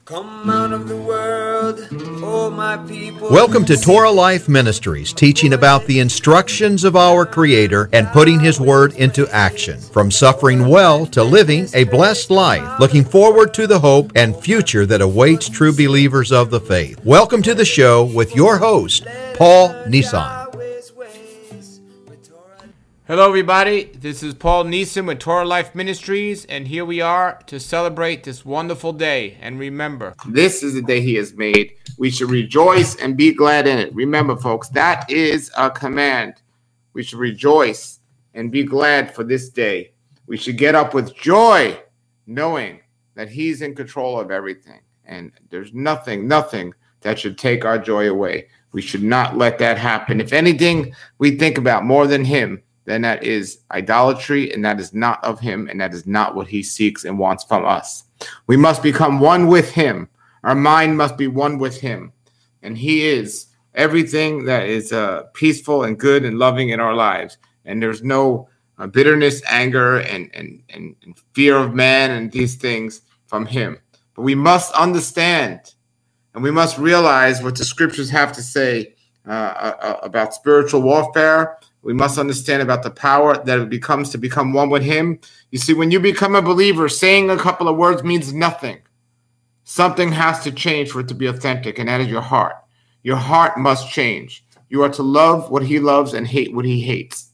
Come out of the world, oh my people. Welcome to Torah Life Ministries, teaching about the instructions of our Creator and putting His Word into action. From suffering well to living a blessed life, looking forward to the hope and future that awaits true believers of the faith. Welcome to the show with your host, Paul Nissan. Hello everybody, this is Paul Neeson with Torah Life Ministries, and here we are to celebrate this wonderful day. And remember, this is the day He has made. We should rejoice and be glad in it. Remember, folks, that is a command. We should rejoice and be glad for this day. We should get up with joy, knowing that He's in control of everything. And there's nothing that should take our joy away. We should not let that happen. If anything we think about more than Him, then that is idolatry, and that is not of Him, and that is not what He seeks and wants from us. We must become one with Him. Our mind must be one with Him, and He is everything that is peaceful and good and loving in our lives. And there's no bitterness, anger, and fear of man and these things from Him. But we must understand, and we must realize what the scriptures have to say about spiritual warfare. We must understand about the power that it becomes to become one with Him. You see, when you become a believer, saying a couple of words means nothing. Something has to change for it to be authentic, and that is your heart. Your heart must change. You are to love what He loves and hate what He hates.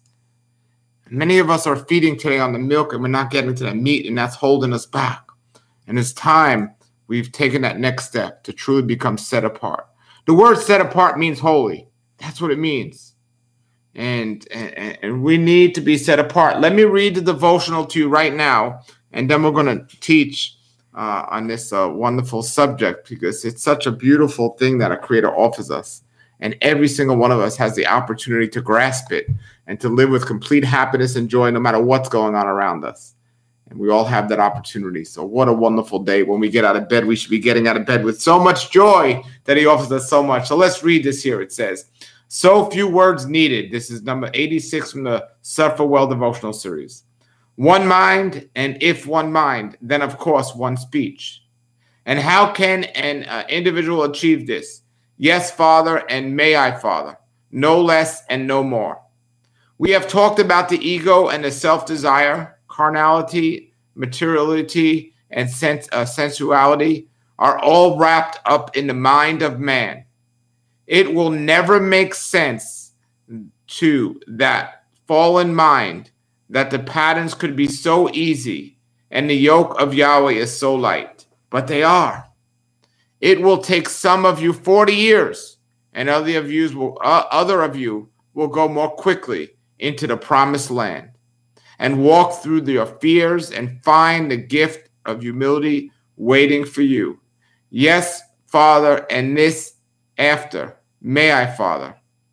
Many of us are feeding today on the milk, and we're not getting to the meat, and that's holding us back. And it's time we've taken that next step to truly become set apart. The word set apart means holy. That's what it means. And we need to be set apart. Let me read the devotional to you right now, and then we're going to teach on this wonderful subject, because it's such a beautiful thing that our Creator offers us. And every single one of us has the opportunity to grasp it and to live with complete happiness and joy no matter what's going on around us. And we all have that opportunity. So what a wonderful day. When we get out of bed, we should be getting out of bed with so much joy that He offers us so much. So let's read this here. It says, so few words needed. This is number 86 from the Suffer Well devotional series. One mind, and if one mind, then of course one speech. And how can an individual achieve this? Yes, Father, and may I, Father. No less and no more. We have talked about the ego and the self-desire, carnality, materiality, and sensuality are all wrapped up in the mind of man. It will never make sense to that fallen mind that the patterns could be so easy and the yoke of Yahweh is so light. But they are. It will take some of you 40 years, and other of you will go more quickly into the promised land and walk through your fears and find the gift of humility waiting for you. Yes, Father, and this after. May I, Father.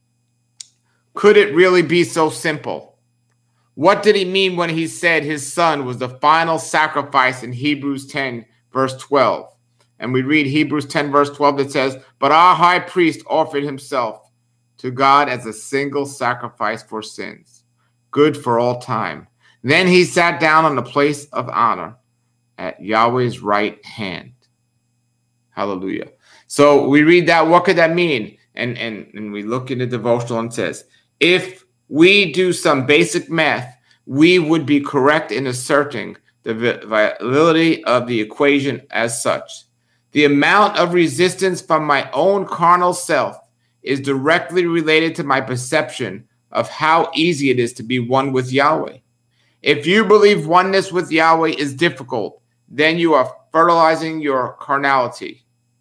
Could it really be so simple? What did He mean when He said His Son was the final sacrifice in Hebrews 10, verse 12? And we read Hebrews 10, verse 12 that says, but our high priest offered Himself to God as a single sacrifice for sins, good for all time. Then He sat down on the place of honor at Yahweh's right hand. Hallelujah. So we read that. What could that mean? And we look in the devotional and it says, if we do some basic math, we would be correct in asserting the validity of the equation as such. The amount of resistance from my own carnal self is directly related to my perception of how easy it is to be one with Yahweh. If you believe oneness with Yahweh is difficult, then you are fertilizing your carnality.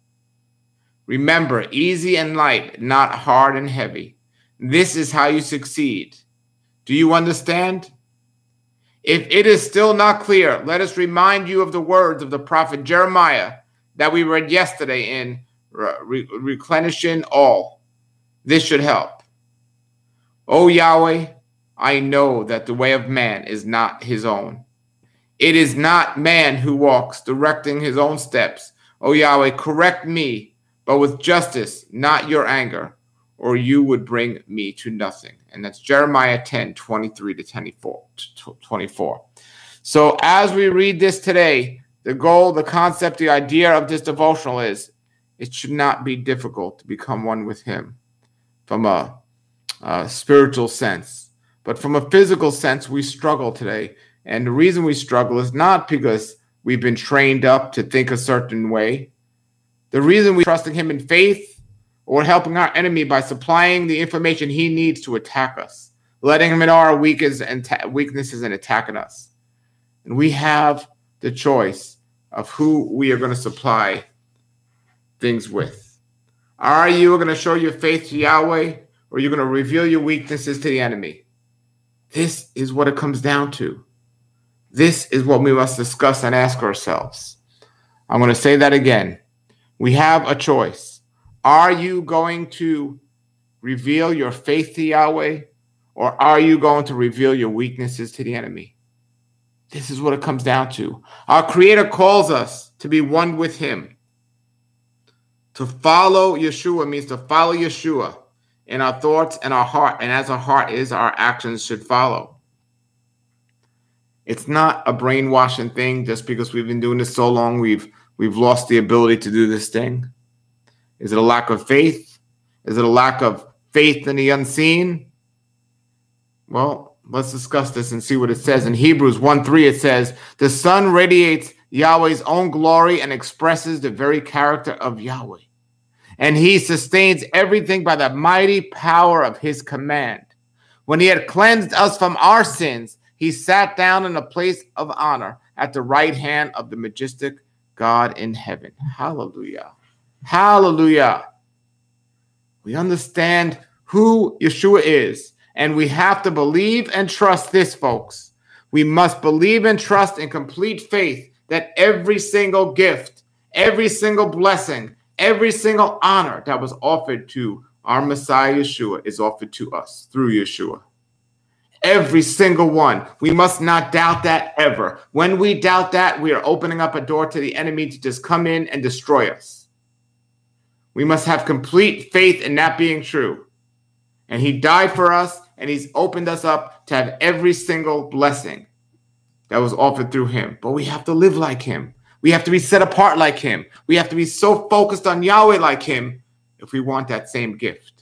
Remember, easy and light, not hard and heavy. This is how you succeed. Do you understand? If it is still not clear, let us remind you of the words of the prophet Jeremiah that we read yesterday in Replenishing All. This should help. O Yahweh, I know that the way of man is not his own. It is not man who walks directing his own steps. O Yahweh, correct me, but with justice, not your anger, or you would bring me to nothing. And that's Jeremiah 10, 23 to 24. So as we read this today, The goal, the concept, the idea of this devotional is it should not be difficult to become one with him from a spiritual sense. But from a physical sense, we struggle today. And the reason we struggle is not because we've been trained up to think a certain way. The reason we're trusting him in faith or helping our enemy by supplying the information he needs to attack us, letting him know our weaknesses and attacking us. And we have the choice of who we are going to supply things with. Are you going to show your faith to Yahweh, or are you going to reveal your weaknesses to the enemy? This is what it comes down to. This is what we must discuss and ask ourselves. I'm going to say that again. We have a choice. Are you going to reveal your faith to Yahweh, or are you going to reveal your weaknesses to the enemy? This is what it comes down to. Our Creator calls us to be one with him. To follow Yeshua means to follow Yeshua in our thoughts and our heart. And as our heart is, our actions should follow. It's not a brainwashing thing just because we've been doing this so long, we've lost the ability to do this thing. Is it a lack of faith? Is it a lack of faith in the unseen? Well, let's discuss this and see what it says. In Hebrews 1:3, it says, the sun radiates Yahweh's own glory and expresses the very character of Yahweh. And he sustains everything by the mighty power of his command. When he had cleansed us from our sins, he sat down in a place of honor at the right hand of the majestic God in heaven. Hallelujah. Hallelujah. We understand who Yeshua is. And we have to believe and trust this, folks. We must believe and trust in complete faith that every single gift, every single blessing, every single honor that was offered to our Messiah Yeshua is offered to us through Yeshua. Every single one. We must not doubt that ever. When we doubt that, we are opening up a door to the enemy to just come in and destroy us. We must have complete faith in that being true. And he died for us, and he's opened us up to have every single blessing that was offered through him. But we have to live like him. We have to be set apart like him. We have to be so focused on Yahweh like him if we want that same gift.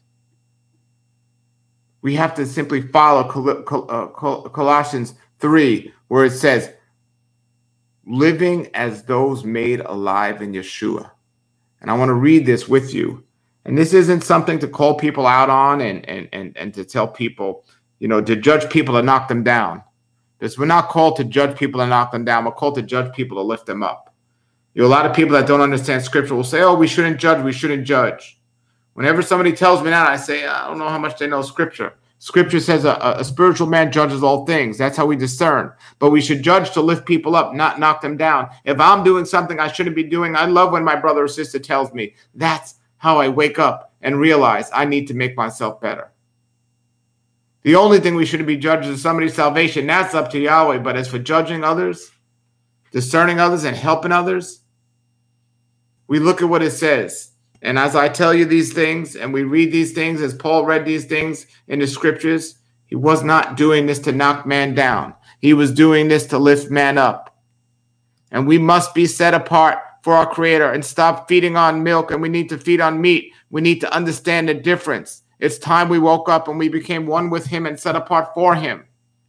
We have to simply follow Colossians 3, where it says, living as those made alive in Yeshua. And I want to read this with you. And this isn't something to call people out on and to tell people, to judge people and knock them down. Because we're not called to judge people and knock them down. We're called to judge people to lift them up. A lot of people that don't understand scripture will say, oh, we shouldn't judge. We shouldn't judge. Whenever somebody tells me that, I say, I don't know how much they know scripture. Scripture says a spiritual man judges all things. That's how we discern. But we should judge to lift people up, not knock them down. If I'm doing something I shouldn't be doing, I love when my brother or sister tells me that's how I wake up and realize I need to make myself better. The only thing we shouldn't be judging is somebody's salvation. That's up to Yahweh. But as for judging others, discerning others, and helping others, we look at what it says. And as I tell you these things, and we read these things, as Paul read these things in the scriptures, he was not doing this to knock man down. He was doing this to lift man up. And we must be set apart for our Creator and stop feeding on milk, and we need to feed on meat. We need to understand the difference. It's time we woke up and we became one with him and set apart for him.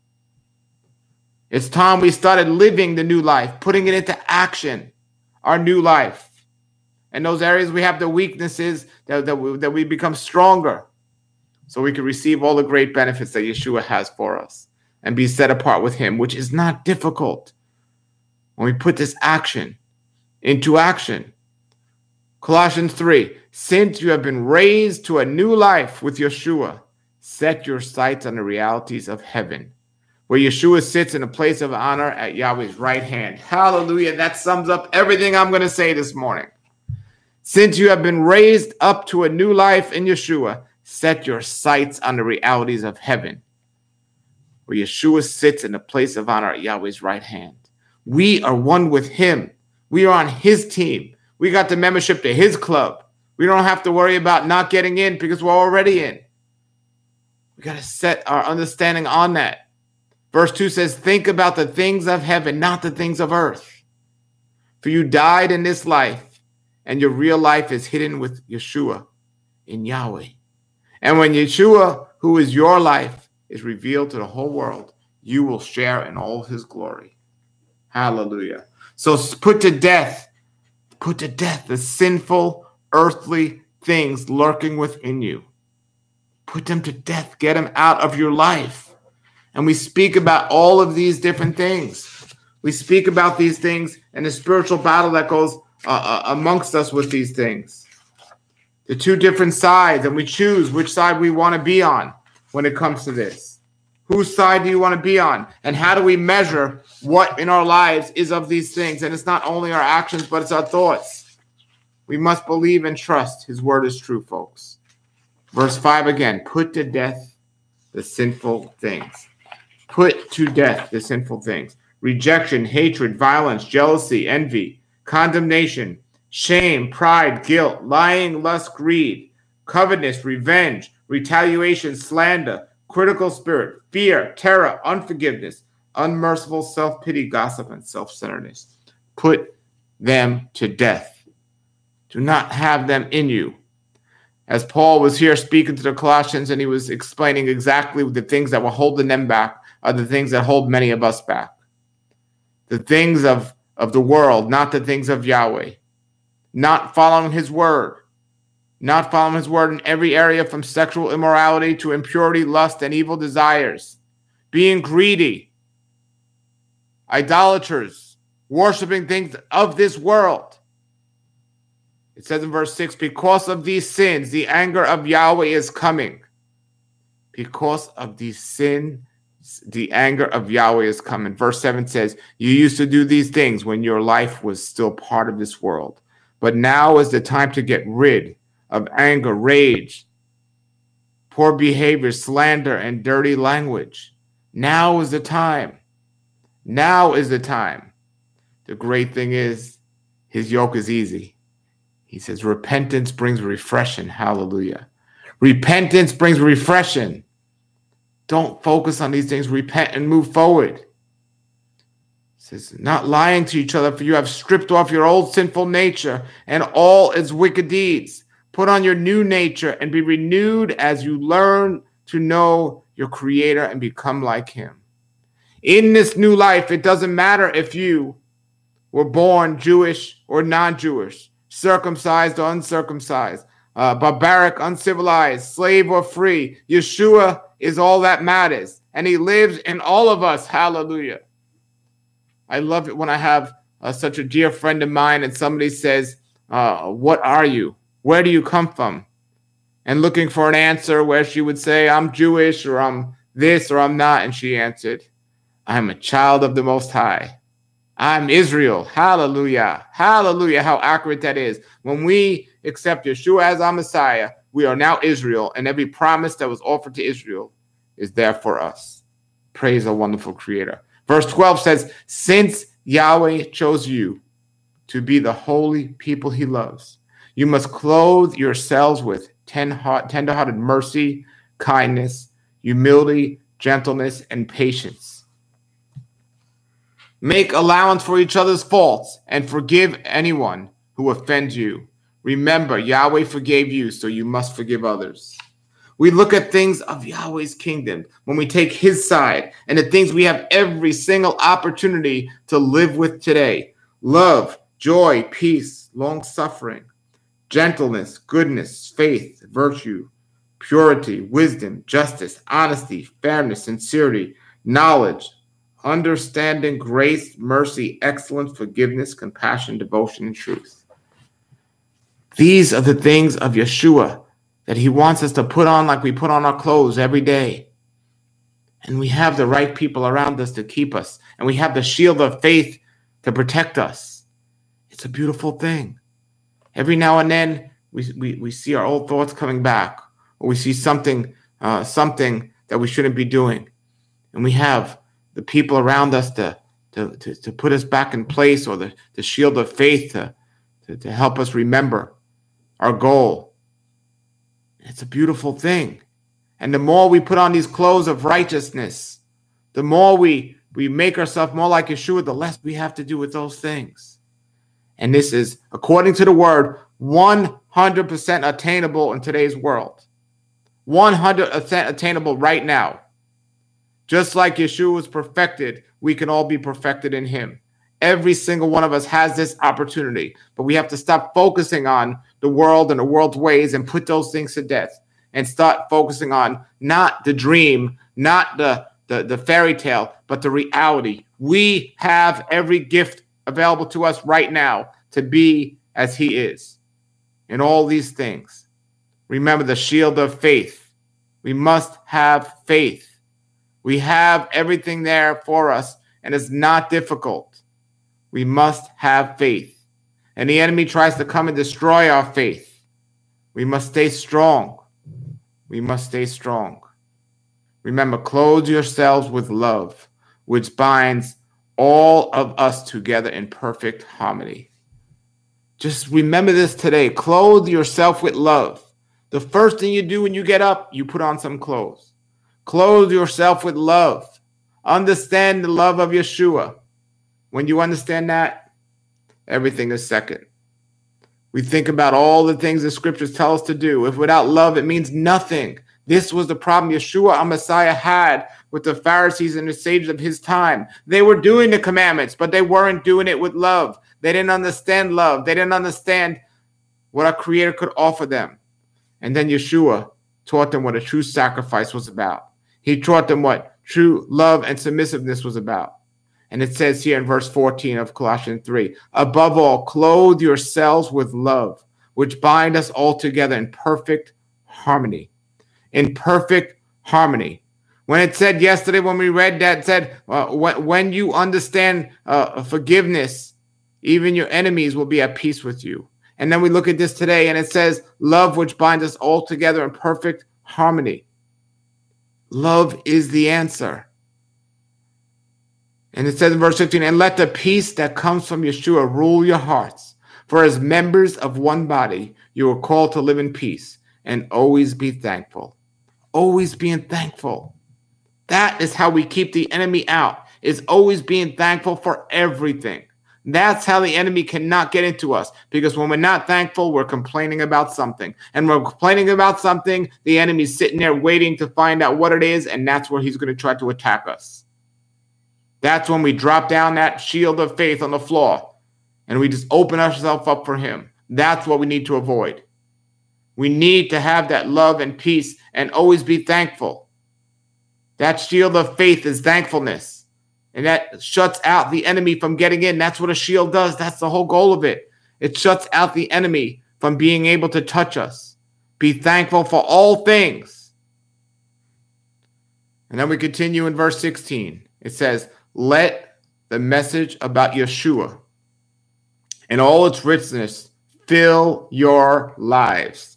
It's time we started living the new life, putting it into action, our new life. And those areas we have the weaknesses, that we become stronger so we can receive all the great benefits that Yeshua has for us and be set apart with him, which is not difficult when we put this action into action. Colossians 3, since you have been raised to a new life with Yeshua, set your sights on the realities of heaven, where Yeshua sits in a place of honor at Yahweh's right hand. Hallelujah. That sums up everything I'm going to say this morning. Since you have been raised up to a new life in Yeshua, set your sights on the realities of heaven, where Yeshua sits in a place of honor at Yahweh's right hand. We are one with him. We are on his team. We got the membership to his club. We don't have to worry about not getting in because we're already in. We got to set our understanding on that. Verse 2 says, think about the things of heaven, not the things of earth. For you died in this life, and your real life is hidden with Yeshua in Yahweh. And when Yeshua, who is your life, is revealed to the whole world, you will share in all his glory. Hallelujah. So put to death the sinful earthly things lurking within you. Put them to death. Get them out of your life. And we speak about all of these different things. We speak about these things and the spiritual battle that goes amongst us with these things. The two different sides, and we choose which side we want to be on when it comes to this. Whose side do you want to be on? And how do we measure what in our lives is of these things? And it's not only our actions, but it's our thoughts. We must believe and trust his word is true, folks. Verse 5 again, put to death the sinful things. Put to death the sinful things. Rejection, hatred, violence, jealousy, envy, condemnation, shame, pride, guilt, lying, lust, greed, covetousness, revenge, retaliation, slander, critical spirit, fear, terror, unforgiveness, unmerciful self-pity, gossip, and self-centeredness. Put them to death. Do not have them in you. As Paul was here speaking to the Colossians and he was explaining exactly the things that were holding them back are the things that hold many of us back. The things of the world, not the things of Yahweh. Not following his word. Not following his word in every area from sexual immorality to impurity, lust, and evil desires. Being greedy. Idolaters. Worshipping things of this world. It says in verse 6, because of these sins, the anger of Yahweh is coming. Because of these sins, the anger of Yahweh is coming. Verse 7 says, you used to do these things when your life was still part of this world. But now is the time to get rid of anger, rage, poor behavior, slander, and dirty language. Now is the time. Now is the time. The great thing is, his yoke is easy. He says, repentance brings refreshing. Hallelujah. Repentance brings refreshing. Don't focus on these things. Repent and move forward. It says, not lying to each other, for you have stripped off your old sinful nature and all its wicked deeds. Put on your new nature and be renewed as you learn to know your Creator and become like him. In this new life, it doesn't matter if you were born Jewish or non-Jewish, circumcised or uncircumcised, barbaric, uncivilized, slave or free. Yeshua is all that matters, and he lives in all of us. Hallelujah. I love it when I have such a dear friend of mine and somebody says, what are you? Where do you come from? And looking for an answer where she would say, I'm Jewish, or I'm this, or I'm not. And she answered, I'm a child of the Most High. I'm Israel. Hallelujah. Hallelujah. How accurate that is. When we accept Yeshua as our Messiah, we are now Israel, and every promise that was offered to Israel is there for us. Praise a wonderful Creator. Verse 12 says, since Yahweh chose you to be the holy people he loves, you must clothe yourselves with tender-hearted mercy, kindness, humility, gentleness, and patience. Make allowance for each other's faults and forgive anyone who offends you. Remember, Yahweh forgave you, so you must forgive others. We look at things of Yahweh's kingdom when we take his side and the things we have every single opportunity to live with today. Love, joy, peace, long-suffering, gentleness, goodness, faith, virtue, purity, wisdom, justice, honesty, fairness, sincerity, knowledge, understanding, grace, mercy, excellence, forgiveness, compassion, devotion, and truth. These are the things of Yeshua that he wants us to put on like we put on our clothes every day. And we have the right people around us to keep us. And we have the shield of faith to protect us. It's a beautiful thing. Every now and then we see our old thoughts coming back. Or we see something that we shouldn't be doing. And we have the people around us to put us back in place, or the shield of faith to help us remember our goal. It's a beautiful thing. And the more we put on these clothes of righteousness, the more we make ourselves more like Yeshua, the less we have to do with those things. And this is, according to the word, 100% attainable in today's world. 100% attainable right now. Just like Yeshua was perfected, we can all be perfected in him. Every single one of us has this opportunity, but we have to stop focusing on the world and the world's ways and put those things to death and start focusing on not the dream, not the fairy tale, but the reality. We have every gift available to us right now to be as he is in all these things. Remember the shield of faith. We must have faith. We have everything there for us, and it's not difficult. We must have faith. And the enemy tries to come and destroy our faith. We must stay strong. We must stay strong. Remember, clothe yourselves with love, which binds all of us together in perfect harmony. Just remember this today. Clothe yourself with love. The first thing you do when you get up, you put on some clothes. Clothe yourself with love. Understand the love of Yeshua. When you understand that, everything is second. We think about all the things the scriptures tell us to do. If without love, it means nothing. This was the problem Yeshua, our Messiah, had with the Pharisees and the sages of his time. They were doing the commandments, but they weren't doing it with love. They didn't understand love. They didn't understand what our Creator could offer them. And then Yeshua taught them what a true sacrifice was about. He taught them what true love and submissiveness was about. And it says here in verse 14 of Colossians 3, above all, clothe yourselves with love, which bind us all together in perfect harmony. In perfect harmony. When it said yesterday, when we read that, it said, when you understand forgiveness, even your enemies will be at peace with you. And then we look at this today, and it says, love which binds us all together in perfect harmony. Love is the answer. And it says in verse 15, and let the peace that comes from Yeshua rule your hearts. For as members of one body, you are called to live in peace and always be thankful. Always being thankful. That is how we keep the enemy out, is always being thankful for everything. That's how the enemy cannot get into us, because when we're not thankful, we're complaining about something. And when we're complaining about something, the enemy's sitting there waiting to find out what it is, and that's where he's going to try to attack us. That's when we drop down that shield of faith on the floor, and we just open ourselves up for him. That's what we need to avoid. We need to have that love and peace and always be thankful. That shield of faith is thankfulness. And that shuts out the enemy from getting in. That's what a shield does. That's the whole goal of it. It shuts out the enemy from being able to touch us. Be thankful for all things. And then we continue in verse 16. It says, let the message about Yeshua and all its richness fill your lives.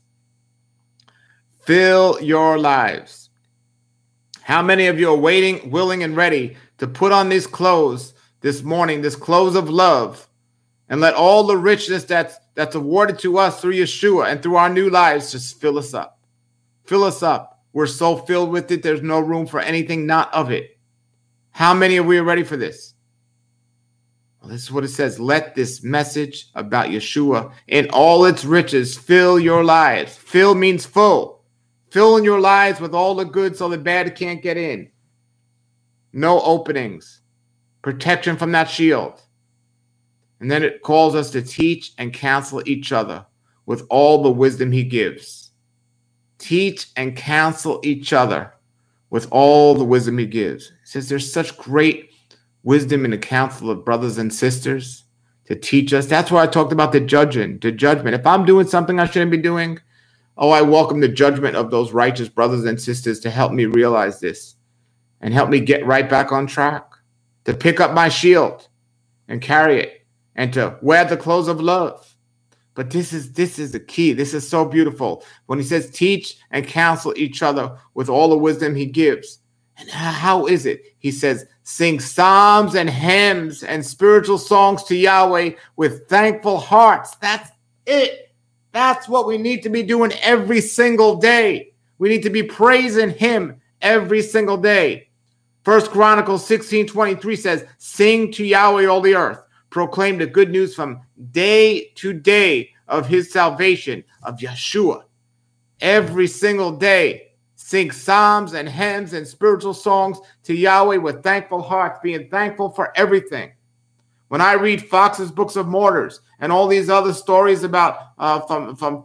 Fill your lives. How many of you are waiting, willing, and ready to put on these clothes this morning, this clothes of love, and let all the richness that's awarded to us through Yeshua and through our new lives just fill us up? Fill us up. We're so filled with it, there's no room for anything not of it. How many of we are ready for this? Well, this is what it says. Let this message about Yeshua in all its riches fill your lives. Fill means full. Fill in your lives with all the good so the bad can't get in. No openings. Protection from that shield. And then it calls us to teach and counsel each other with all the wisdom he gives. Teach and counsel each other with all the wisdom he gives. It says there's such great wisdom in the counsel of brothers and sisters to teach us. That's why I talked about the judgment. If I'm doing something I shouldn't be doing, I welcome the judgment of those righteous brothers and sisters to help me realize this and help me get right back on track, to pick up my shield and carry it and to wear the clothes of love. But this is the key. This is so beautiful. When he says teach and counsel each other with all the wisdom he gives. And how is it? He says, sing psalms and hymns and spiritual songs to Yahweh with thankful hearts. That's it. That's what we need to be doing every single day. We need to be praising him every single day. 1 Chronicles 16:23 says, sing to Yahweh all the earth. Proclaim the good news from day to day of his salvation, of Yeshua. Every single day, sing psalms and hymns and spiritual songs to Yahweh with thankful hearts, being thankful for everything. When I read Fox's Books of Martyrs and all these other stories about from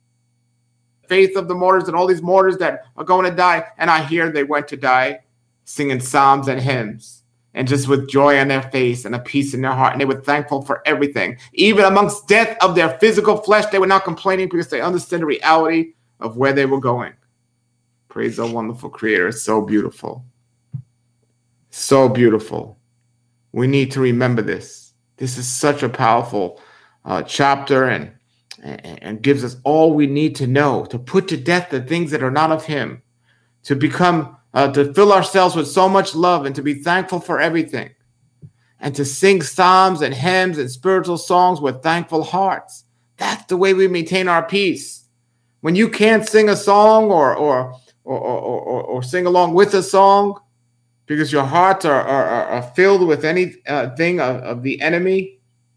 faith of the martyrs and all these martyrs that are going to die, and I hear they went to die singing psalms and hymns, and just with joy on their face and a peace in their heart, and they were thankful for everything. Even amongst death of their physical flesh, they were not complaining because they understood the reality of where they were going. Praise the wonderful Creator. It's so beautiful. So beautiful. We need to remember this. This is such a powerful chapter and gives us all we need to know to put to death the things that are not of him, to become, to fill ourselves with so much love and to be thankful for everything, and to sing psalms and hymns and spiritual songs with thankful hearts. That's the way we maintain our peace. When you can't sing a song or sing along with a song because your hearts are filled with anything of the enemy,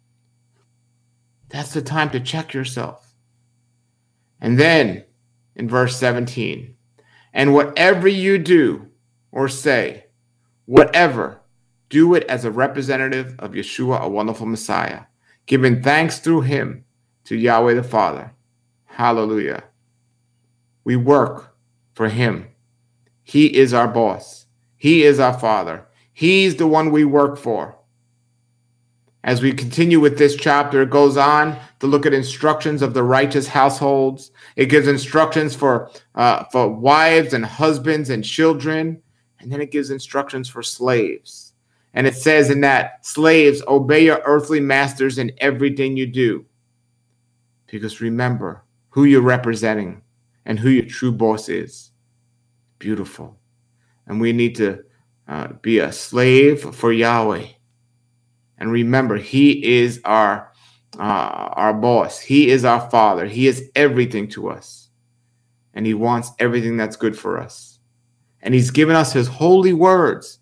that's the time to check yourself. And then in verse 17, and whatever you do or say, whatever, do it as a representative of Yeshua, a wonderful Messiah, giving thanks through him to Yahweh the Father. Hallelujah. We work for him. He is our boss. He is our Father. He's the one we work for. As we continue with this chapter, it goes on to look at instructions of the righteous households. It gives instructions for wives and husbands and children. And then it gives instructions for slaves. And it says in that, slaves, obey your earthly masters in everything you do. Because remember who you're representing and who your true boss is. Beautiful. And we need to be a slave for Yahweh. And remember, he is our boss. He is our Father. He is everything to us. And he wants everything that's good for us. And he's given us his holy words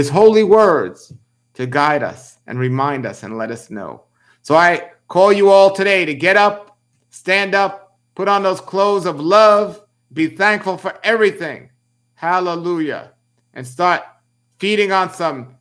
to guide us and remind us and let us know. So I call you all today to get up, stand up, put on those clothes of love, be thankful for everything. Hallelujah. And start feeding on some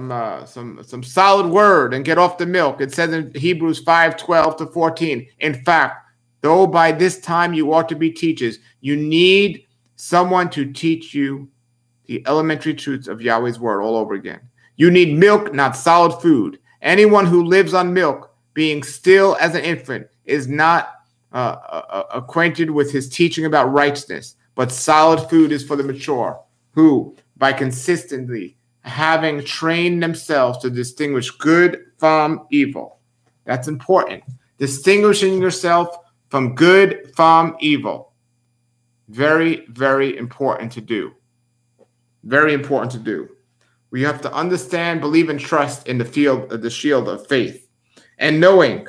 solid word and get off the milk. It says in Hebrews 5:12-14. In fact, though by this time you ought to be teachers, you need someone to teach you the elementary truths of Yahweh's word all over again. You need milk, not solid food. Anyone who lives on milk, being still as an infant, is not acquainted with his teaching about righteousness, but solid food is for the mature, who, by consistently having trained themselves to distinguish good from evil. That's important. Distinguishing yourself from good from evil. Very, very important to do. Very important to do. We have to understand, believe, and trust in the shield of faith. And knowing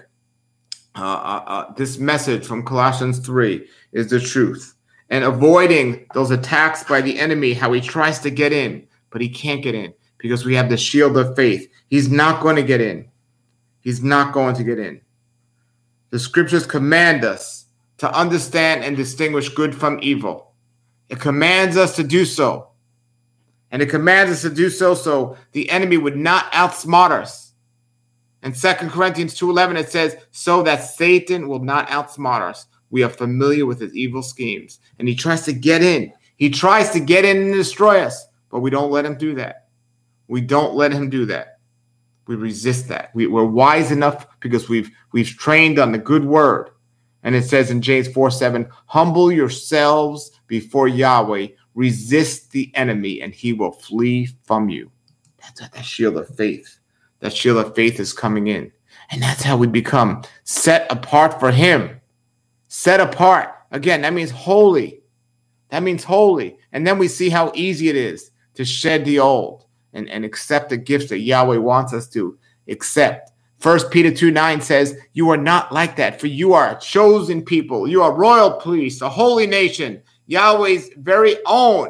this message from Colossians 3 is the truth. And avoiding those attacks by the enemy, how he tries to get in, but he can't get in because we have the shield of faith. He's not going to get in. He's not going to get in. The scriptures command us to understand and distinguish good from evil. It commands us to do so. And it commands us to do so the enemy would not outsmart us. In 2 Corinthians 2:11, it says, so that Satan will not outsmart us. We are familiar with his evil schemes. And he tries to get in. He tries to get in and destroy us. But we don't let him do that. We don't let him do that. We resist that. We're wise enough because we've trained on the good word. And it says in James 4:7, humble yourselves before Yahweh. Resist the enemy and he will flee from you. That's what that shield of faith. That shield of faith is coming in. And that's how we become set apart for him. Set apart. Again, that means holy. That means holy. And then we see how easy it is to shed the old and accept the gifts that Yahweh wants us to accept. 1 Peter 2:9 says, you are not like that, for you are a chosen people. You are royal priest, a holy nation, Yahweh's very own.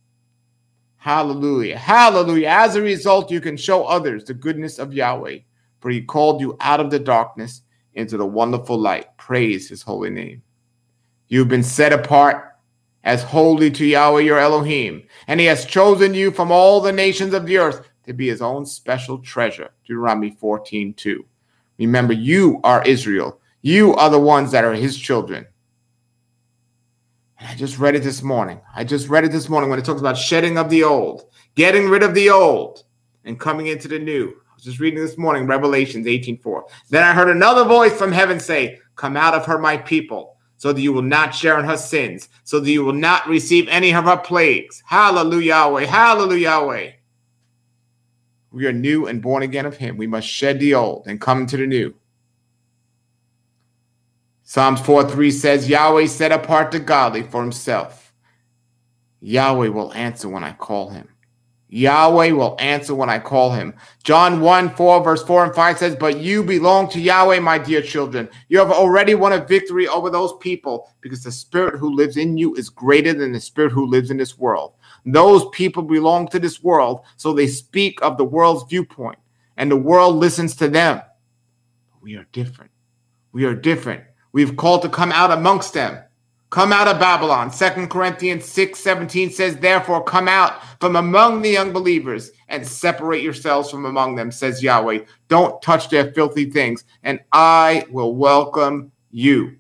Hallelujah. Hallelujah. As a result, you can show others the goodness of Yahweh. for he called you out of the darkness into the wonderful light. Praise his holy name. You've been set apart as holy to Yahweh your Elohim, and he has chosen you from all the nations of the earth to be his own special treasure. Deuteronomy 14:2. Remember, you are Israel. You are the ones that are his children. And I just read it this morning. when it talks about shedding of the old, getting rid of the old, and coming into the new. I was just reading this morning, Revelations 18:4. Then I heard another voice from heaven say, "Come out of her, my people, so that you will not share in her sins, so that you will not receive any of her plagues." Hallelujah, Yahweh. Hallelujah, Yahweh. We are new and born again of him. We must shed the old and come into the new. Psalms 4:3 says, Yahweh set apart the godly for himself. Yahweh will answer when I call him. Yahweh will answer when I call him. John 1:4, verse 4 and 5 says, but you belong to Yahweh, my dear children. You have already won a victory over those people because the spirit who lives in you is greater than the spirit who lives in this world. Those people belong to this world, so they speak of the world's viewpoint, and the world listens to them. We are different. We are different. We've called to come out amongst them. Come out of Babylon. 2 Corinthians 6:17 says, therefore come out from among the unbelievers and separate yourselves from among them, says Yahweh. Don't touch their filthy things, and I will welcome you.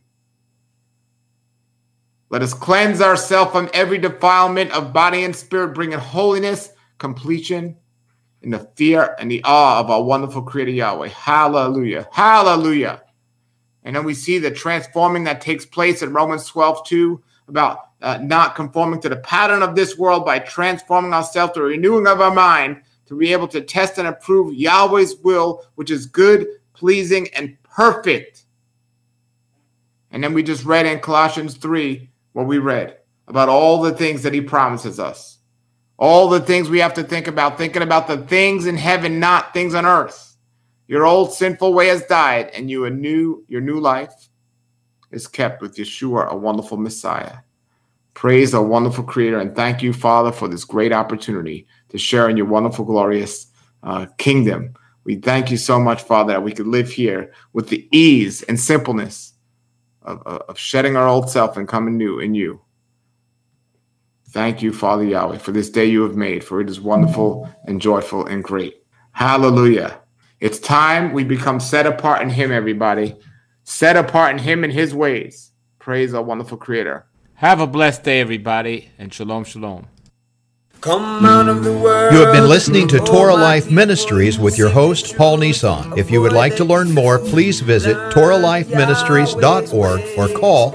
Let us cleanse ourselves from every defilement of body and spirit, bringing holiness, completion, in the fear and the awe of our wonderful Creator Yahweh. Hallelujah. Hallelujah. And then we see the transforming that takes place in Romans 12:2 about not conforming to the pattern of this world by transforming ourselves through renewing of our mind to be able to test and approve Yahweh's will, which is good, pleasing, and perfect. And then we just read in Colossians 3 what we read about all the things that he promises us. All the things we have to think about, thinking about the things in heaven, not things on earth. Your old sinful way has died, and your new life is kept with Yeshua, a wonderful Messiah. Praise our wonderful Creator, and thank you, Father, for this great opportunity to share in your wonderful, glorious kingdom. We thank you so much, Father, that we could live here with the ease and simpleness of shedding our old self and coming new in you. Thank you, Father Yahweh, for this day you have made, for it is wonderful and joyful and great. Hallelujah. It's time we become set apart in him, everybody. Set apart in him and his ways. Praise our wonderful Creator. Have a blessed day, everybody, and shalom, shalom. Come out of the world. You have been listening to Torah Life Ministries with your host, Paul Nissan. If you would like to learn more, please visit TorahLifeMinistries.org or call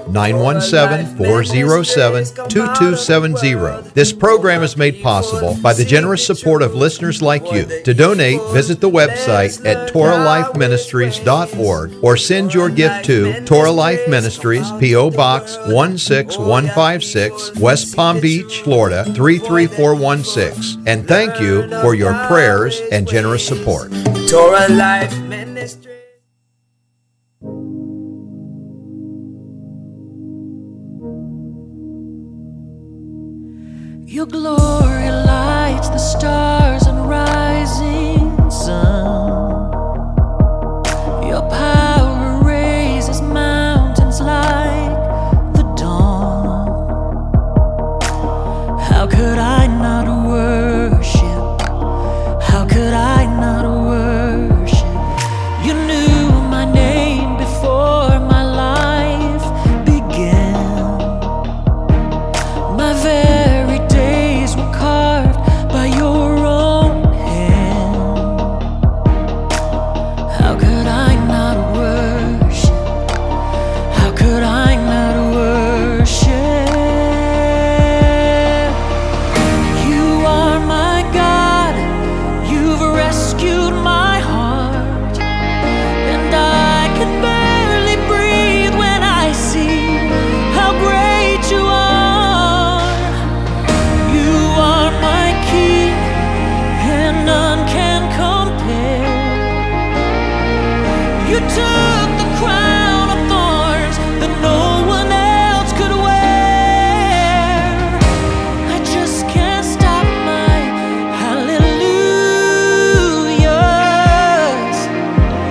917-407-2270. This program is made possible by the generous support of listeners like you. To donate, visit the website at TorahLifeMinistries.org or send your gift to Torah Life Ministries, P.O. Box 16156, West Palm Beach, Florida 33416. And thank you for your prayers and generous support. Torah Life Ministry. Your glory lights the stars and rising sun. Your power raises mountains like the dawn. How could I not worship? How could I not worship? You knew my name before my life began. My very days were carved by your own hand. How could I not worship? How could I not worship? You are my God. You've rescued my heart, and I can barely breathe when I see how great you are. You are my King, and none can compare. You took